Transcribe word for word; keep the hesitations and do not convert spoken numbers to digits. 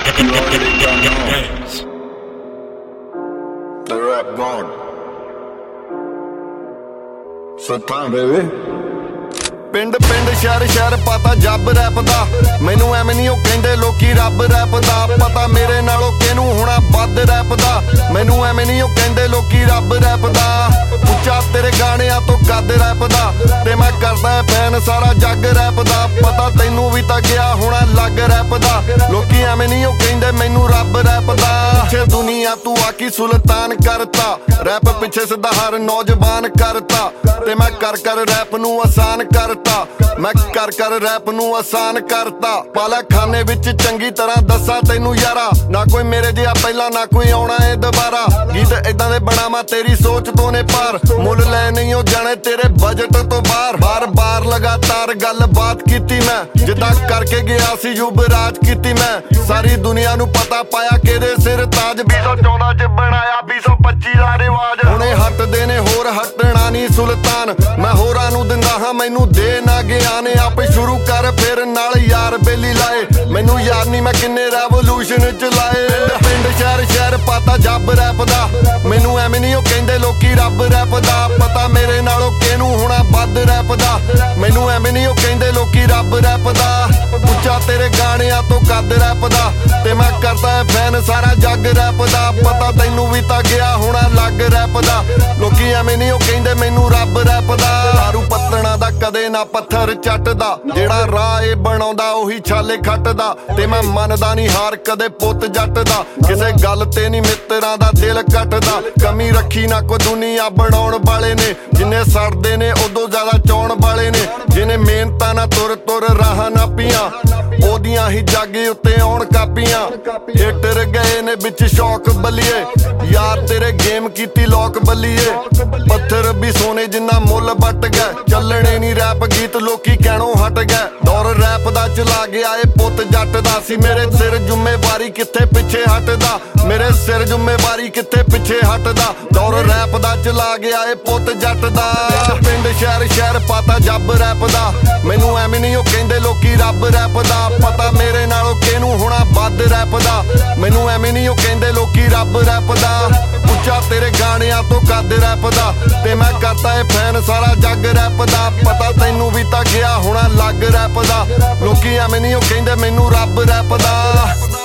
You already don't know. The rap god. Sultan baby. ਪਿੰਡ ਪਿੰਡ ਸ਼ਹਿਰ ਸ਼ਹਿਰ ਪਤਾ ਜੱਬ ਰੈਪ ਦਾ ਮੈਨੂੰ ਐਵੇਂ ਨਹੀਂ ਉਹ ਕਹਿੰਦੇ ਲੋਕੀ ਰੱਬ ਰੈਪ ਦਾ ਪਤਾ ਮੇਰੇ ਨਾਲੋਂ ਕਿਹਨੂੰ ਹੋਣਾ ਵੱਧ ਰੈਪ ਦਾ ਮੈਨੂੰ ਐਵੇਂ ਨਹੀਂ ਉਹ ਕਹਿੰਦੇ ਲੋਕੀ ਰੱਬ ਰੈਪ ਦਾ ਉੱਚਾ ਤੇਰੇ ਗਾਣਿਆਂ ਤੋਂ ਕੱਦ ਰੈਪ ਦਾ ਤੇ ਮੈਂ ਕਰਦਾ ਫੈਨ ਸਾਰਾ ਜੱਗ ਰੈਪ ਦਾ ਪਤਾ ਤੈਨੂੰ ਵੀ ਤਾਂ ਗਿਆ ਹੋਣਾ ਲੱਗ ਰੈਪ ਦਾ ਲੋਕੀ ਐਵੇਂ ਨਹੀਂ ਉਹ ਕਹਿੰਦੇ ਮੈਨੂੰ ਰੱਬ ਰੈਪ ਦਾ ਪਿੱਛੇ ਦੁਨੀਆ ਤੂੰ ਆਕੀ ਸੁਲਤਾਨ ਕਰਤਾ ਰੈਪ ਪਿੱਛੇ ਸਿੱਧਾ ਹਰ ਨੌਜਵਾਨ ਕਰਤਾ ਤੇ ਮੈਂ ਕਰ ਕਰ ਰੈਪ ਨੂੰ ਆਸਾਨ ਕਰਤਾ ਮੈਂ ਕਰ ਕਰ ਰੈਪ ਨੂੰ ਆਸਾਨ ਕਰਤਾ ਪਾਲਾ ਖਾਨੇ ਵਿੱਚ ਚੰਗੀ ਤਰ੍ਹਾਂ ਦੱਸਾਂ ਤੈਨੂੰ ਯਾਰਾ ਨਾ ਕੋਈ ਮੇਰੇ ਜਿਹਾ ਪਹਿਲਾਂ ਨਾ ਕੋਈ ਆਉਣਾ ਏ ਦੁਬਾਰਾ ਗੀਤ ਏਦਾਂ ਦੇ ਬਣਾਵਾਂ ਤੇਰੀ ਸੋਚ ਤੋਂ ਨੇ ਪਾਰ ਮੁੱਲ ਲੈ ਨਹੀਂ ਉਹ ਜਾਣੇ ਤੇਰੇ ਬਜਟ ਤੋਂ ਬਾਹਰ ਬਾਰ ਬਾਰ ਲਗਾਤਾਰ ਗੱਲਬਾਤ ਕੀਤੀ ਮੈਂ ਜਿੱਦਾਂ ਕਰਕੇ ਗਿਆ ਸੀ ਯੁਵਰਾਜ ਕੀਤੀ ਮੈਂ ਸਾਰੀ ਦੁਨੀਆ ਨੂੰ ਪਤਾ ਪਾਇਆ ਕਿਹਦੇ ਸਿਰ ਤਾਜ ਵੀਹ ਸੌ ਚੌਦਾਂ ਚ ਬਣਾਇਆ ਵੀਹ ਸੌ ਪੱਚੀ ਦਾ ਰਿਵਾਜ ਹੁਣੇ ਹੱਟਦੇ ਨੇ ਹੋਰ ਹਟਣਾ ਨਹੀਂ ਸੁਲਤਾਨ ਮੈਂ ਹੋਰਾਂ ਨੂੰ ਦਿੰਦਾ ਹਾਂ ਮੈਨੂੰ ਦੇ ਨਾ ਗਿਆਨ ਆਪੇ ਸ਼ੁਰੂ ਕਰ ਫਿਰ ਨਾਲ ਯਾਰ ਬੇਲੀ ਲਾਏ ਮੈਨੂੰ ਯਾਦ ਨਹੀਂ ਮੈਂ ਕਿੰਨੇ ਰੈਵੋਲੂਸ਼ਨ ਚਲਾਏ ਪਿੰਡ ਸ਼ਹਿਰ ਸ਼ਹਿਰ ਪਤਾ ਜੱਬ ਰੈਪ ਦਾ ਮੈਨੂੰ ਐਵੇਂ ਨਹੀਂ ਉਹ ਕਹਿੰਦੇ ਲੋਕੀ ਰੱਬ ਰੈਪ ਦਾ ਪਤਾ ਮੇਰੇ ਨਾਲੋਂ ਕਿਹਨੂੰ ਹੋਣਾ ਵੱਧ ਰੈਪ ਦਾ ਮੈਨੂੰ ਐਵੇਂ ਨਹੀਂ ਉਹ ਕਹਿੰਦੇ ਲੋਕੀ ਰੱਬ ਰੈਪ ਦਾ ਉੱਚਾ ਤੇਰੇ ਗਾਣਿਆਂ ਤੋਂ ਕੱਦ ਰੈਪ ਦਾ ਤੇ ਮੈਂ ਕਰਦਾ ਫੈਨ ਸਾਰਾ ਜੱਗ ਰੈਪ ਦਾ ਪਤਾ ਤੈਨੂੰ ਵੀ ਤਾਂ ਗਿਆ ਹੋਣਾ ਲੱਗ ਰੈਪ ਦਾ ਲੋਕੀ ਐਵੇਂ ਨਹੀਂ ਉਹ ਕਹਿੰਦੇ ਮੈਨੂੰ ਰੱਬ ਰੈਪ ਦਾ ਦਾਰੂ ਪੱਤਣਾ ਦਾ ਕਦੇ ਨਾ ਪੱਥਰ ਚੱਟਦਾ ਜਿਹੜਾ ਰਾਹ ਇਹ ਬਣਾਉਂਦਾ ਉਹੀ ਛਾਲੇ ਖੱਟਦਾ ਤੇ ਮੈਂ ਮੰਨਦਾ ਨਹੀਂ ਹਾਰ ਕਦੇ ਪੁੱਤ ਜੱਟ ਦਾ ਕਿਸੇ ਗੱਲ ਤੇ ਨਹੀਂ ਮਿੱਤਰਾਂ ਦਾ ਦਿਲ ਕੱਟਦਾ ਕਮੀ ਰੱਖੀ ਨਾ ਕੋ ਦੁਨੀਆ ਬਣਾਉਣ ਵਾਲੇ ਨੇ ਜਿੰਨੇ ਸੜਦੇ ਨੇ ਉਦੋਂ ਜ਼ਿਆਦਾ ਚਾਉਣ ਵਾਲੇ ਨੇ ਜਿਹਨੇ ਮਿਹਨਤਾਂ ਨਾ ਤੁਰ ਤੁਰ ਰਾਹਾਂ ਨਾ ਪੀਆਂ ਉਹਦੀਆਂ ਹੀ ਜਾਗੇ ਉੱਤੇ ਆਉਣ ਕਾਪੀਆਂ ਹਿੱਟਰ ਗਏ ਨੇ ਵਿੱਚ ਸ਼ੌਕ ਬੱਲੀਏ ਯਾਰ ਤੇਰੇ ਗੇਮ ਕੀਤੀ ਲੋਕ ਬੱਲੀਏ ਪੱਥਰ ਵੀ ਸੋਨੇ ਜਿੰਨਾ ਮੁੱਲ ਵੱਟ ਗਏ ਚੱਲਣੇ ਨਹੀਂ ਰੈਪ ਗੀਤ ਲੋਕੀ ਕਹਿਣੋਂ ਹਟ ਗਏ ਦੌਰ ਰੈਪ ਦਾ ਚਲਾ ਗਿਆ ਏ ਪੁੱਤ ਜੱਟ ਦਾ ਸੀ ਮੇਰੇ ਸਿਰ ਜ਼ਿੰਮੇਵਾਰੀ ਕਿੱਥੇ ਪਿੱਛੇ ਹਟਦਾ ਮੇਰੇ ਸਿਰ ਜ਼ਿੰਮੇਵਾਰੀ ਕਿੱਥੇ ਪਿੱਛੇ ਹਟਦਾ ਦੌਰ ਰੈਪ ਦਾ ਚਲਾ ਗਿਆ ਏ ਪੁੱਤ ਜੱਟ ਦਾ ਪਿੰਡ ਸ਼ਹਿਰ ਸ਼ਹਿਰ ਪਤਾ ਜੱਬ ਰੈਪ ਦਾ ਮੈਨੂੰ ਐਵੇਂ ਨਹੀਂ ਉਹ ਕਹਿੰਦੇ ਲੋਕੀ ਰੱਬ ਰੈਪ ਦਾ ਪਤਾ ਮੇਰੇ ਨਾਲੋਂ ਕਿਹਨੂੰ ਹੋਣਾ ਵੱਧ ਰੈਪ ਦਾ ਮੈਨੂੰ ਐਵੇਂ ਨਹੀਂ ਉਹ ਕਹਿੰਦੇ ਲੋਕੀ ਰੱਬ ਰੈਪ ਦਾ ਉੱਚਾ ਤੇਰੇ ਗਾਣਿਆਂ ਤੋਂ ਕੱਦ ਰੈਪ ਦਾ ਤੇ ਮੈਂ ਕਰਦਾ ਏ ਫੈਨ ਸਾਰਾ ਜੱਗ ਰੈਪ ਦਾ ਪਤਾ ਤੈਨੂੰ ਵੀ ਤਾਂ ਗਿਆ ਹੋਣਾ ਲੱਗ ਰੈਪ ਦਾ ਲੋਕੀ ਐਵੇਂ ਨਹੀਂ ਉਹ ਕਹਿੰਦੇ ਮੈਨੂੰ ਰੱਬ ਰੈਪ ਦਾ